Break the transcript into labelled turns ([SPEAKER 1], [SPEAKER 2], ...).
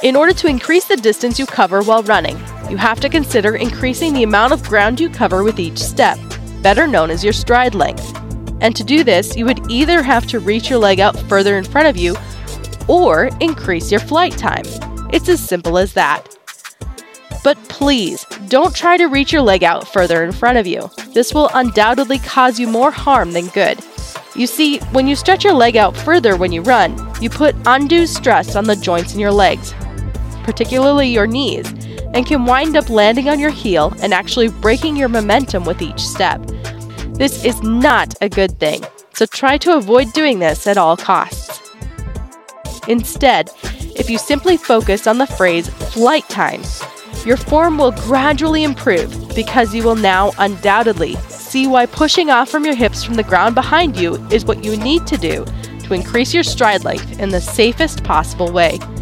[SPEAKER 1] In order to increase the distance you cover while running, you have to consider increasing the amount of ground you cover with each step, better known as your stride length. And to do this, you would either have to reach your leg out further in front of you or increase your flight time. It's as simple as that. But please, don't try to reach your leg out further in front of you. This will undoubtedly cause you more harm than good. You see, when you stretch your leg out further when you run, you put undue stress on the joints in your legs, particularly your knees, and can wind up landing on your heel and actually breaking your momentum with each step. This is not a good thing, so try to avoid doing this at all costs. Instead, if you simply focus on the phrase flight time, your form will gradually improve because you will now undoubtedly see why pushing off from your hips from the ground behind you is what you need to do to increase your stride length in the safest possible way.